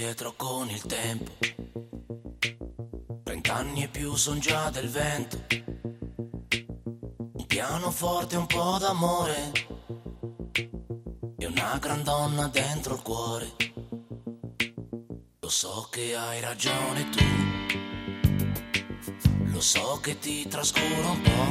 indietro con il tempo. 30 anni e più son già del vento. Un pianoforte e un po' d'amore e una gran donna dentro il cuore. Lo so che hai ragione tu, lo so che ti trascuro un po'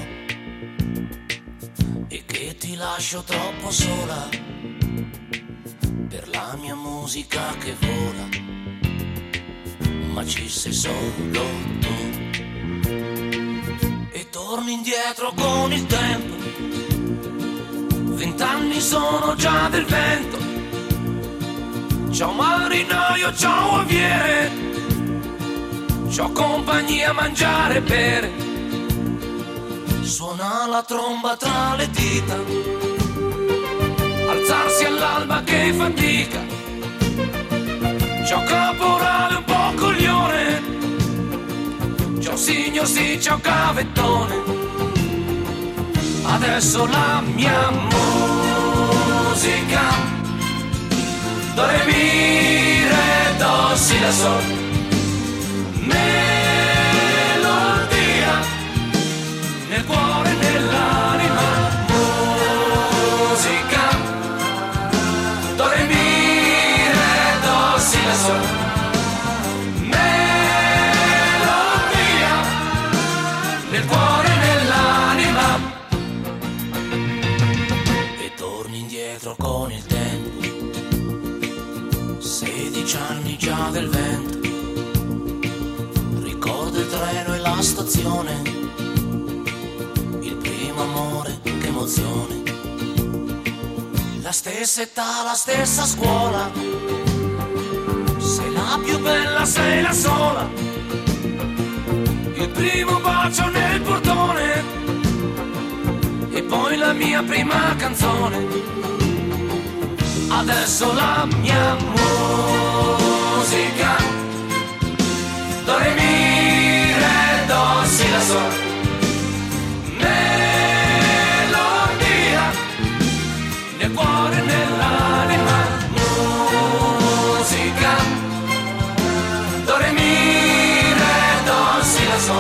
e che ti lascio troppo sola per la mia musica che vola, ma ci sei solo tu. E torni indietro con il tempo, 20 anni sono già del vento. Ciao marinaio, ciao aviere, c'ho compagnia a mangiare e bere. Suona la tromba tra le dita, alzarsi all'alba che fatica. Ciao caporale un po' coglione, ciao signor sì, ciao cavettone. Adesso la mia musica, do re mi re do si la sol, melodia nel cuore e nell'anima. Musica, do re mi re do si la sol, melodia nel cuore e nell'anima. E torni indietro con il tempo, 16 anni già del vento. Ricordo il treno e la stazione, il primo amore, che emozione. La stessa età, la stessa scuola, sei la più bella, sei la sola. Il primo bacio nel portone e poi la mia prima canzone. Adesso la mia musica, do re mi re do si la sol, melodia nel cuore e nell'anima. Musica, do re mi re do si la sol,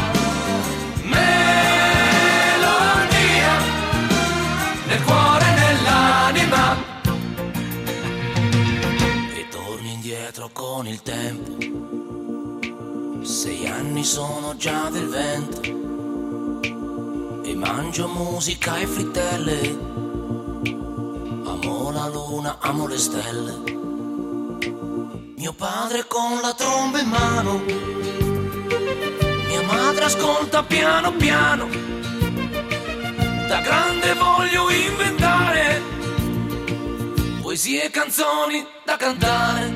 melodia nel cuore e nell'anima. Indietro con il tempo, 6 anni sono già del vento e mangio musica e frittelle, amo la luna, amo le stelle. Mio padre con la tromba in mano, mia madre ascolta piano piano. Da grande voglio inventare poesie e canzoni da cantare.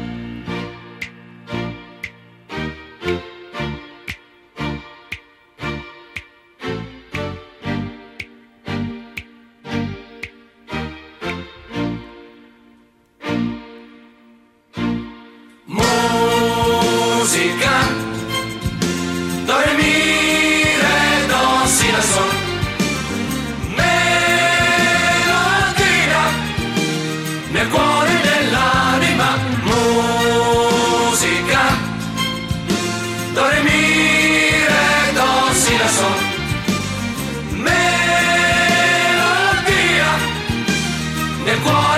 Musica, do re mi re do si la sol, melodia nel cuore e nell'anima. Musica, do re mi re do si la sol, melodia nel cuore